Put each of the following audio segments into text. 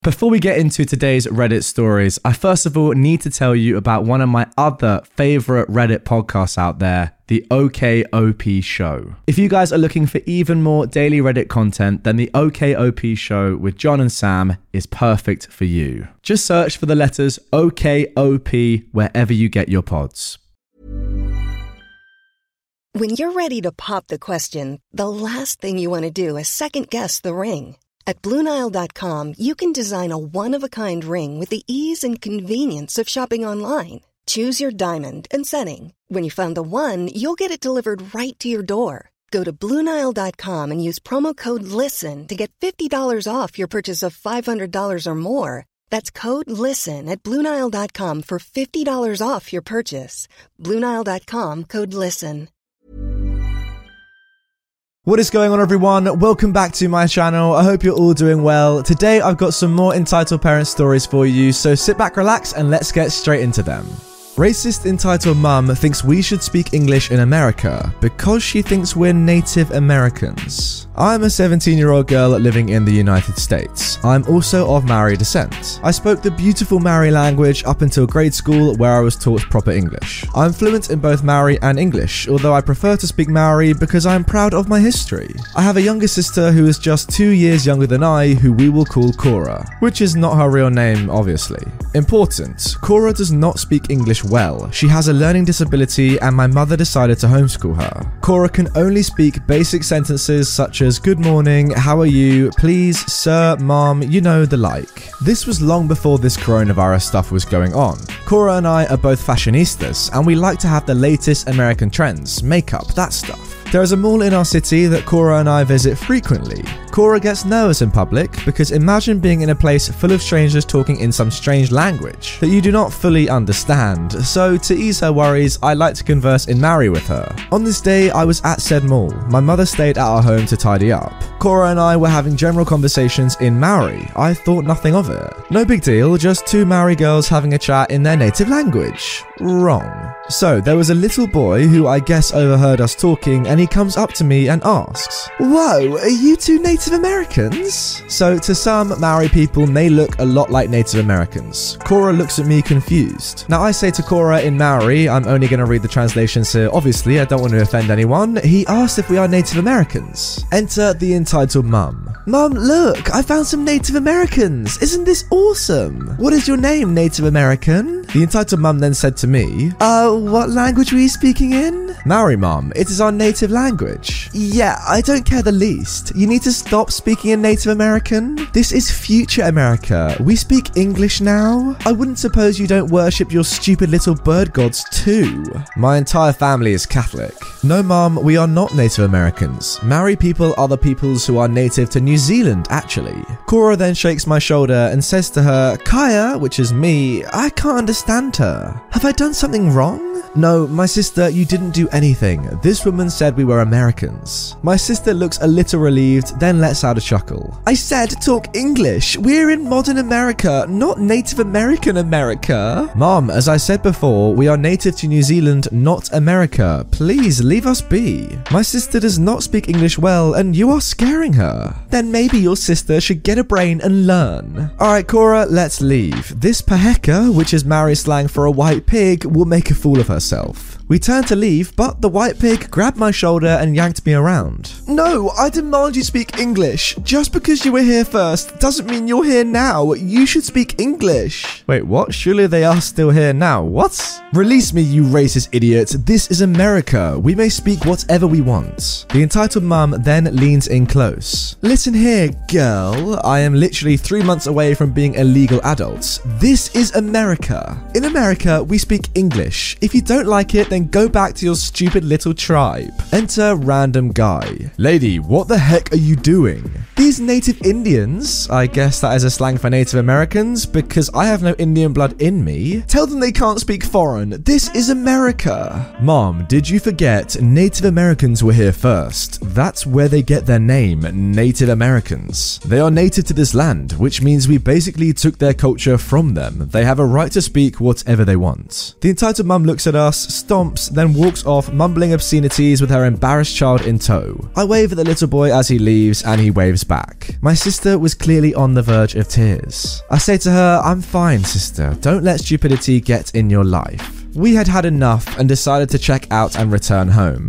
Before we get into today's Reddit stories, I first of all need to tell you about one of my other favorite Reddit podcasts out there, the OKOP Show. If you guys are looking for even more daily Reddit content, then the OKOP Show with John and Sam is perfect for you. Just search for the letters OKOP wherever you get your pods. When you're ready to pop the question, the last thing you want to do is second-guess the ring. At BlueNile.com, you can design a one-of-a-kind ring with the ease and convenience of shopping online. Choose your diamond and setting. When you find the one, you'll get it delivered right to your door. Go to BlueNile.com and use promo code LISTEN to get $50 off your purchase of $500 or more. That's code LISTEN at BlueNile.com for $50 off your purchase. BlueNile.com, code LISTEN. What is going on, everyone? Welcome back to my channel. I hope you're all doing well. Today I've got some more entitled parent stories for you, so sit back, relax, and let's get straight into them. Racist entitled mum thinks we should speak English in America because she thinks we're Native Americans. I'm a 17-year-old girl living in the United States. I'm also of Maori descent. I spoke the beautiful Maori language up until grade school, where I was taught proper English. I'm fluent in both Maori and English, although I prefer to speak Maori because I'm proud of my history. I have a younger sister who is just 2 years younger than I, who we will call Cora, which is not her real name, obviously. Important: Cora does not speak English well. She has a learning disability and my mother decided to homeschool her. Cora can only speak basic sentences such as good morning, how are you, please, sir, mom, you know, the like. This was long before this coronavirus stuff was going on. Cora and I are both fashionistas and we like to have the latest American trends, makeup, that stuff. There is a mall in our city that Cora and I visit frequently. Cora gets nervous in public because imagine being in a place full of strangers talking in some strange language that you do not fully understand. So to ease her worries, I like to converse in Maori with her. On this day, I was at said mall. My mother stayed at our home to tidy up. Cora and I were having general conversations in Maori. I thought nothing of it. No big deal, just two Maori girls having a chat in their native language. Wrong. So there was a little boy who I guess overheard us talking, and he comes up to me and asks, "Whoa, are you two Native Americans?" So to some, Maori people may look a lot like Native Americans. Cora looks at me confused. Now I say to Cora in Maori, I'm only going to read the translations here, obviously I don't want to offend anyone. He asked if we are Native Americans. Enter the entitled mum. "Mum, look, I found some Native Americans. Isn't this awesome? What is your name, Native American?" The entitled mum then said to me, "What language were you speaking in?" "Maori, mum. It is our native language." "Yeah, I don't care the least. You need to stop speaking in Native American. This is future America. We speak English now. I wouldn't suppose you don't worship your stupid little bird gods too." My entire family is Catholic. "No, mum, we are not Native Americans. Maori people are the peoples who are native to New Zealand, actually." Cora then shakes my shoulder and says to her, "Kaya," which is me, "I can't understand her. Have I done something wrong?" "No, my sister, you didn't do anything. This woman said we were Americans." My sister looks a little relieved, then lets out a chuckle. "I said talk English. We're in modern America, not Native American America." "Mom, as I said before, we are native to New Zealand, not America. Please leave us be." "My sister does not speak English well, and you are scaring her." "Then maybe your sister should get a brain and learn." "Alright, Cora, let's leave. This paheka, which is Maori slang for a white pig, will make a fool of herself." We turned to leave, but the white pig grabbed my shoulder and yanked me around. "No, I demand you speak English. Just because you were here first doesn't mean you're here now. You should speak English." "Wait, what? Surely they are still here now. What?" "Release me, you racist idiot. This is America. We may speak whatever we want." The entitled mum then leans in close. "Listen here, girl. I am literally 3 months away from being a legal adult. This is America. In America, we speak English. If you don't like it, then go back to your stupid little tribe." Enter random guy. "Lady, what the heck are you doing?" "These native Indians," I guess that is a slang for Native Americans, because I have no Indian blood in me. "Tell them they can't speak foreign. This is America." "Mom, did you forget Native Americans were here first? That's where they get their name, Native Americans. They are native to this land, which means we basically took their culture from them. They have a right to speak whatever they want." The entitled mum looks at us, stomps, then walks off mumbling obscenities with her embarrassed child in tow. I wave at the little boy as he leaves and he waves parents back. My sister was clearly on the verge of tears. I say to her, "I'm fine, sister. Don't let stupidity get in your life." We had had enough and decided to check out and return home.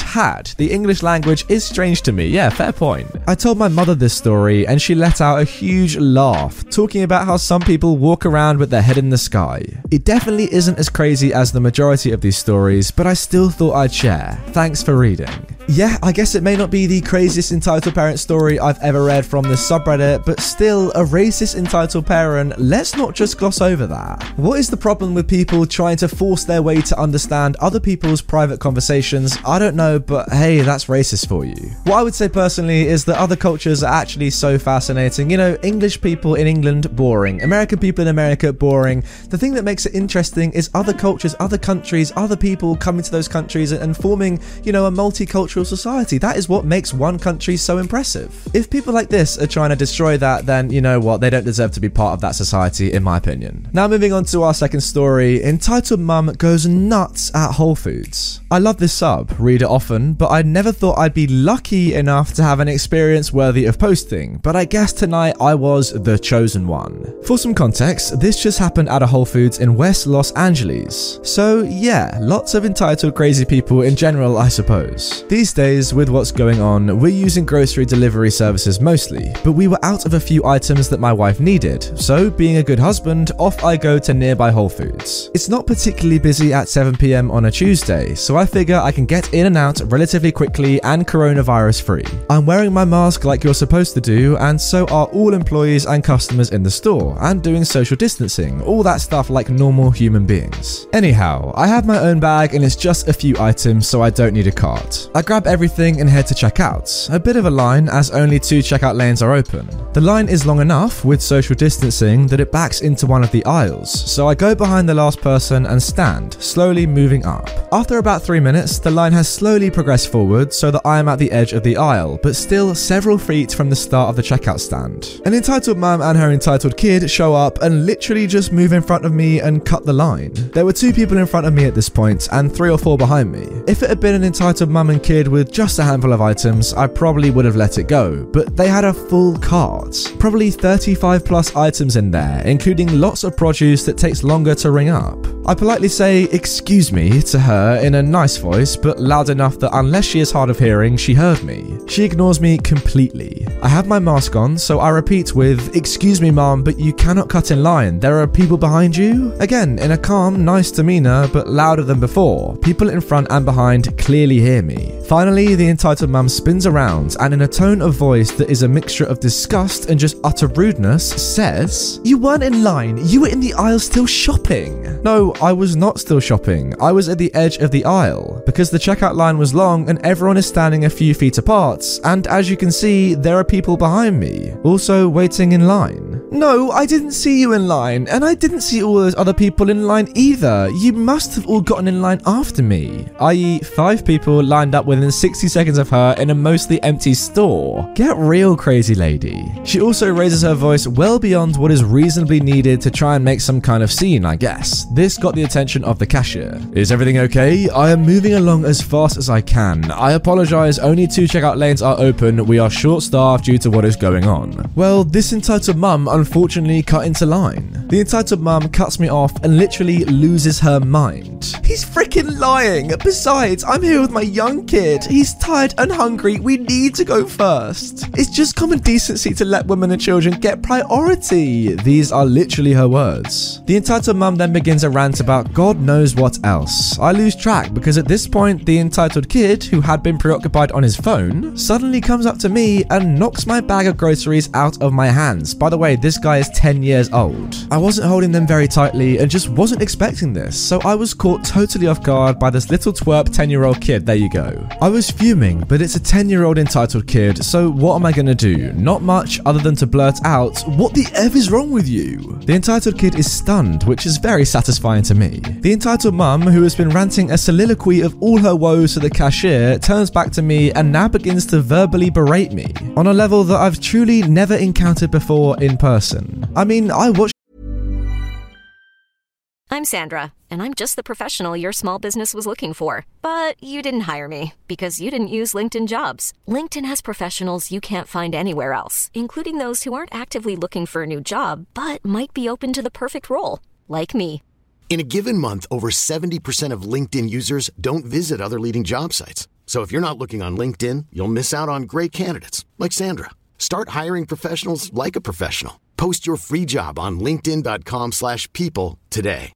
The English language is strange to me. Yeah, fair point. I told my mother this story and she let out a huge laugh, talking about how some people walk around with their head in the sky. It definitely isn't as crazy as the majority of these stories, but I still thought I'd share. Thanks for reading. Yeah, I guess it may not be the craziest entitled parent story I've ever read from this subreddit, but still, a racist entitled parent, let's not just gloss over that. What is the problem with people trying to force their way to understand other people's private conversations? I don't know, but hey, that's racist for you. What I would say personally is that other cultures are actually so fascinating. You know, English people in England, boring. American people in America, boring. The thing that makes it interesting is other cultures, other countries, other people coming to those countries and forming, you know, a multicultural society. That is what makes one country so impressive. If people like this are trying to destroy that, then you know what, they don't deserve to be part of that society, in my opinion. Now moving on to our second story, entitled Mum Goes Nuts at Whole Foods. I love this sub, read it often, but I never thought I'd be lucky enough to have an experience worthy of posting, but I guess tonight I was the chosen one. For some context, this just happened at a Whole Foods in West Los Angeles. So yeah, lots of entitled crazy people in general, I suppose. These days, with what's going on, we're using grocery delivery services mostly, but we were out of a few items that my wife needed, so being a good husband, off I go to nearby Whole Foods. It's not particularly busy at 7 PM on a Tuesday, so I figure I can get in and out relatively quickly and coronavirus free. I'm wearing my mask like you're supposed to do, and so are all employees and customers in the store, and doing social distancing, all that stuff like normal human beings. Anyhow, I have my own bag and it's just a few items, so I don't need a cart. I grab everything and head to checkout. A bit of a line as only 2 checkout lanes are open. The line is long enough with social distancing that it backs into one of the aisles, so I go behind the last person and stand, slowly moving up. After about 3 minutes, the line has slowly progressed forward so that I am at the edge of the aisle, but still several feet from the start of the checkout stand. An entitled mum and her entitled kid show up and literally just move in front of me and cut the line. There were 2 people in front of me at this point and 3 or 4 behind me. If it had been an entitled mum and kid with just a handful of items, I probably would have let it go, but they had a full cart. Probably 35 plus items in there, including lots of produce that takes longer to ring up. I politely say, "Excuse me," to her in a nice voice, but loud enough that unless she is hard of hearing, she heard me. She ignores me completely. I have my mask on, so I repeat with, "Excuse me, mom, but you cannot cut in line. There are people behind you." Again, in a calm, nice demeanor, but louder than before. People in front and behind clearly hear me. Finally, the entitled mum spins around and in a tone of voice that is a mixture of disgust and just utter rudeness says, "You weren't in line, you were in the aisle still shopping." No, I was not still shopping. I was at the edge of the aisle because the checkout line was long and everyone is standing a few feet apart, and as you can see, there are people behind me, also waiting in line. No, I didn't see you in line, and I didn't see all those other people in line either. You must have all gotten in line after me, i.e. 5 people lined up within 60 seconds of her in a mostly empty store. Get real, crazy lady. She also raises her voice well beyond what is reasonably needed to try and make some kind of scene, I guess. This got the attention of the cashier. "Is everything okay? I am moving along as fast as I can. I apologize, only 2 checkout lanes are open. We are short-staffed due to what is going on." Well, this entitled mum unfortunately cut into line. The entitled mum cuts me off and literally loses her mind. "He's freaking lying. Besides, I'm here with my young kid. He's tired and hungry. We need to go first. It's just common decency to let women and children get priority." These are literally her words. The entitled mum then begins a rant about God knows what else. I lose track because at this point, the entitled kid, who had been preoccupied on his phone, suddenly comes up to me and knocks my bag of groceries out of my hands. By the way, this guy is 10 years old. I wasn't holding them very tightly and just wasn't expecting this, so I was caught totally off guard by this little twerp 10-year-old kid. There you go. I was fuming, but it's a 10-year-old entitled kid, so what am I gonna do? Not much other than to blurt out, "What the F is wrong with you?" The entitled kid is stunned, which is very satisfying to me. The entitled mum, who has been ranting a soliloquy of all her woes to the cashier, turns back to me and now begins to verbally berate me on a level that I've truly never encountered before in person. I mean, I watched I'm Sandra, and I'm just the professional your small business was looking for. But you didn't hire me because you didn't use LinkedIn Jobs. LinkedIn has professionals you can't find anywhere else, including those who aren't actively looking for a new job, but might be open to the perfect role, like me. In a given month, over 70% of LinkedIn users don't visit other leading job sites. So if you're not looking on LinkedIn, you'll miss out on great candidates like Sandra. Start hiring professionals like a professional. Post your free job on linkedin.com/people today.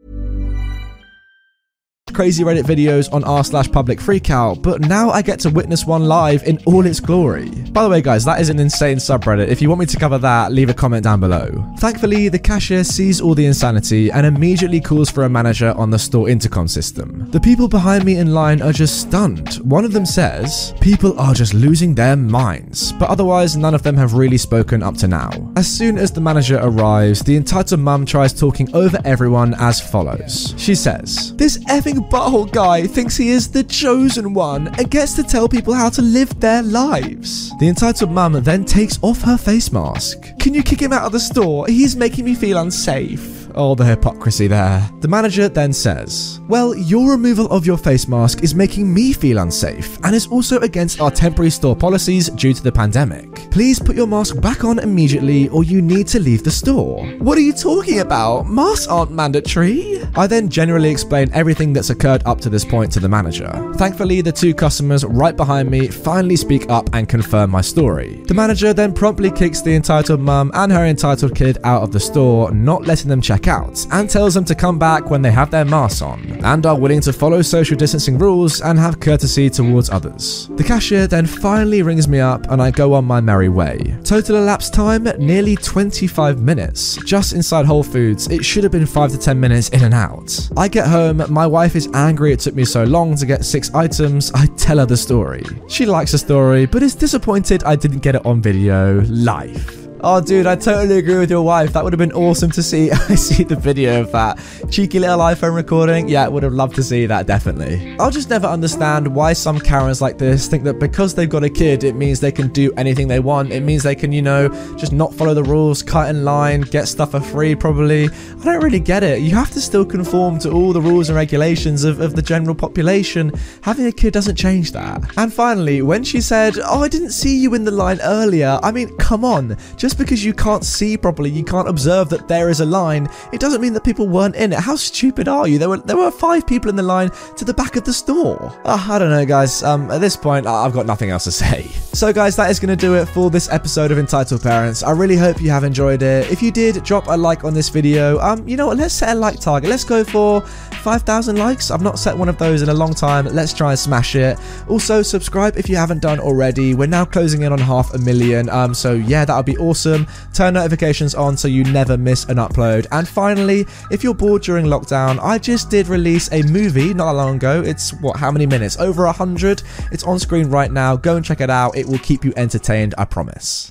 Crazy Reddit videos on r/public freakout, but now I get to witness one live in all its glory. By the way guys, that is an insane subreddit. If you want me to cover that, leave a comment down below. Thankfully, the cashier sees all the insanity and immediately calls for a manager on the store intercom system. The people behind me in line are just stunned. One of them says, "People are just losing their minds," but otherwise none of them have really spoken up to now. As soon as the manager arrives, the entitled mum tries talking over everyone as follows. She says, "This effing butthole guy thinks he is the chosen one and gets to tell people how to live their lives." The entitled mum then takes off her face mask. "Can you kick him out of the store? He's making me feel unsafe." Oh, the hypocrisy there. The manager then says, "Well, your removal of your face mask is making me feel unsafe and is also against our temporary store policies due to the pandemic. Please put your mask back on immediately or you need to leave the store." "What are you talking about? Masks aren't mandatory." I then generally explain everything that's occurred up to this point to the manager. Thankfully, the two customers right behind me finally speak up and confirm my story. The manager then promptly kicks the entitled mum and her entitled kid out of the store, not letting them check out, and tells them to come back when they have their masks on and are willing to follow social distancing rules and have courtesy towards others. The cashier then finally rings me up and I go on my merry way. Total elapsed time, nearly 25 minutes. Just inside Whole Foods, it should have been 5 to 10 minutes in and out. I get home, my wife is angry it took me so long to get 6 items. I tell her the story. She likes the story, but is disappointed I didn't get it on video. Life. Oh dude, I totally agree with your wife. That would have been awesome to see. I see the video of that cheeky little iPhone recording. Yeah, would have loved to see that, definitely. I'll just never understand why some Karens like this think that because they've got a kid, it means they can do anything they want. It means they can, just not follow the rules, cut in line, get stuff for free probably. I don't really get it. You have to still conform to all the rules and regulations of the general population. Having a kid doesn't change that. And finally, when she said, "Oh, I didn't see you in the line earlier," I mean, come on. Just because you can't see properly, you can't observe that there is a line, it doesn't mean that people weren't in it. How stupid are you? There were 5 people in the line to the back of the store. I don't know guys, at this point I've got nothing else to say. So guys, that is going to do it for this episode of Entitled Parents. I really hope you have enjoyed it. If you did, drop a like on this video. You know what, let's set a like target. Let's go for 5,000 likes. I've not set one of those in a long time. Let's try and smash it. Also, subscribe if you haven't done already. We're now closing in on 500,000. So yeah, that would be awesome. Turn notifications on so you never miss an upload. And finally, if you're bored during lockdown, I just did release a movie not that long ago. It's how many minutes? Over 100. It's on screen right now. Go and check it out. It will keep you entertained, I promise.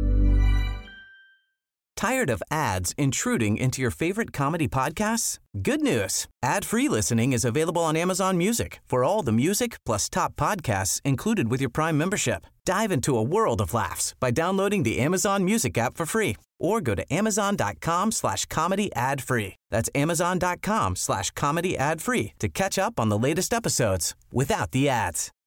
Tired of ads intruding into your favorite comedy podcasts? Good news. Ad-free listening is available on Amazon Music for all the music plus top podcasts included with your Prime membership. Dive into a world of laughs by downloading the Amazon Music app for free or go to amazon.com/comedy ad-free. That's amazon.com/comedy ad-free to catch up on the latest episodes without the ads.